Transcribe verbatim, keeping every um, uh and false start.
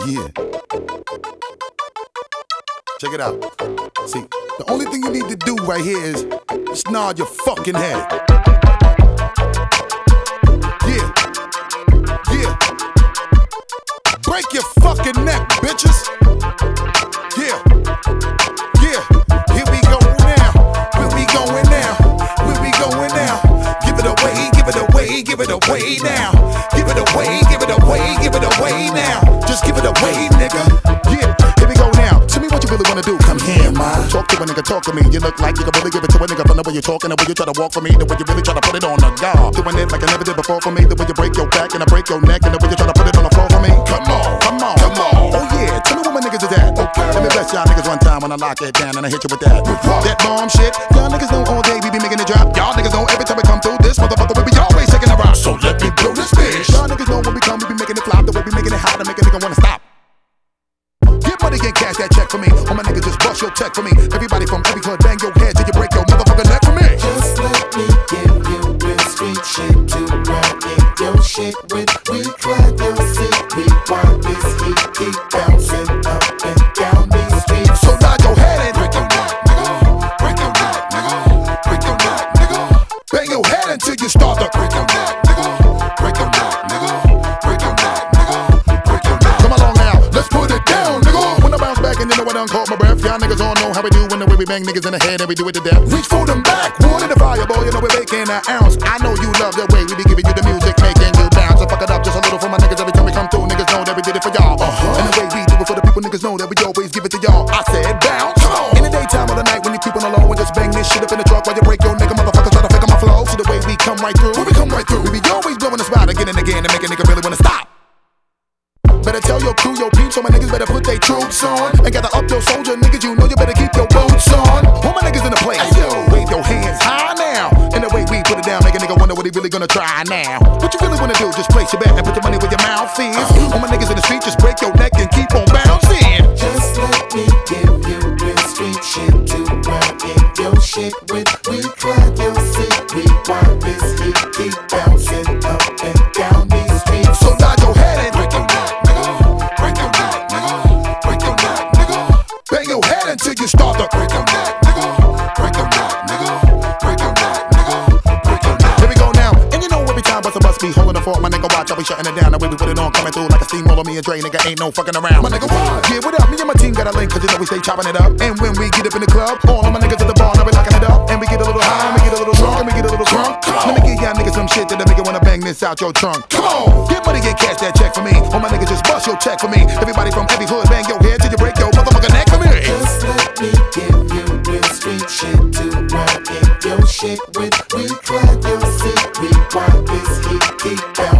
Yeah. Check it out. See, the only thing you need to do right here is just nod your fucking head. Yeah. Yeah. Break your fucking neck, bitches. Yeah. Yeah. Here we go now. Where we going now? Where we going now? Give it away, give it away, give it away now. Give it away, give it away, give it away now. Just give it away, nigga. Yeah. Here we go now. Tell me what you really wanna do. Come here, ma. Talk to a nigga, talk to me. You look like you can really give it to a nigga from the way you're talking, the way you try to walk for me, the way you really try to put it on the guard. Doing it like I never did before for me, the way you break your back and I break your neck, and the way you try to put it on the floor for me. Come on, come on, come on. Oh yeah, tell me what my niggas is at. Okay. Let me bless y'all niggas one time when I lock it down and I hit you with that. That bomb shit. Y'all niggas know all day we be making it drop. Y'all niggas know every time we come through this motherfucker we be always taking a rock. So let me blow this bitch. Y'all niggas know when we come we be making it flop, the way we making it hot to make a nigga wanna stop. Get money and cash that check for me. All my niggas just bust your check for me. Everybody from every club bang your head till you break your motherfucking neck for me. Just let me give you real street shit to run in your shit with. We clap your seat, we want this heat keep bouncing up and down these streets. So nod your head and break your neck, nigga. Break your neck, nigga. Break your neck, nigga. Bang your head until you start to break your neck, nigga. Break your neck, nigga. Break your neck, nigga. Break your neck. Come along now, let's put it down, nigga. When I bounce back and you know I done caught my breath. Y'all niggas all know how we do when the way we bang niggas in the head and we do it to death. Reach for them back, water the fire, boy. You know we're making an ounce. I know you love the way we be giving you the music, making you bounce. I fuck it up just a little for my niggas every time we come through. Niggas know that we did it for y'all. Uh-huh. And the way we do it for the people, niggas know that we always give it to y'all. I said bounce. In the daytime or the night when you keep on the low and just bang this shit up in the truck while you break your nigga motherfuckers try to fake on my flow. See the way we come right through. When we come right through, we be always blowing the spot again and again to make a nigga really wanna stop. Better tell your crew, your peeps, so my niggas better put they troops on. And gather up your soldier niggas, you know you better keep your boots on. All my niggas in the place, yo, wave your hands high now. And the way we put it down, make a nigga wonder what he really gonna try now. What you really wanna do, just place your bet and put your money where your mouth is. All my niggas in the street, just break your neck and keep on bouncing. Just let me give you real street shit to run in your shit with. We clap your seat, we want this heat keep bouncing up and down these streets. So nod your head and break your neck, nigga. Break your neck, nigga. Break your neck, nigga. Bang your head until you start to break your neck, nigga. Break your neck, nigga. Break your neck, nigga. Break your neck. Here we go now. And you know every time bust a bus be holding the fort, my nigga watch, I be shutting it down. The way we put it on, coming through like a steamroller. Me and Dre, nigga, ain't no fucking around. My nigga, what? Yeah, what up? Me and my team got a link, cause you know we stay chopping it up. And when we get up in the club, all of my niggas at the bar, now we locking it up. And we get a little high, and we get a little drunk, and we get a little drunk. Let me give y'all niggas some shit that'll make you wanna bang this out your trunk. Come on, get money, get cash that check for me. All my niggas just bust your check for me. Everybody from every hood, bang your head till you break your motherfucking neck for me. Just let me give you real street shit to run in your shit with. We clap your seat, we want this heat keep bouncing.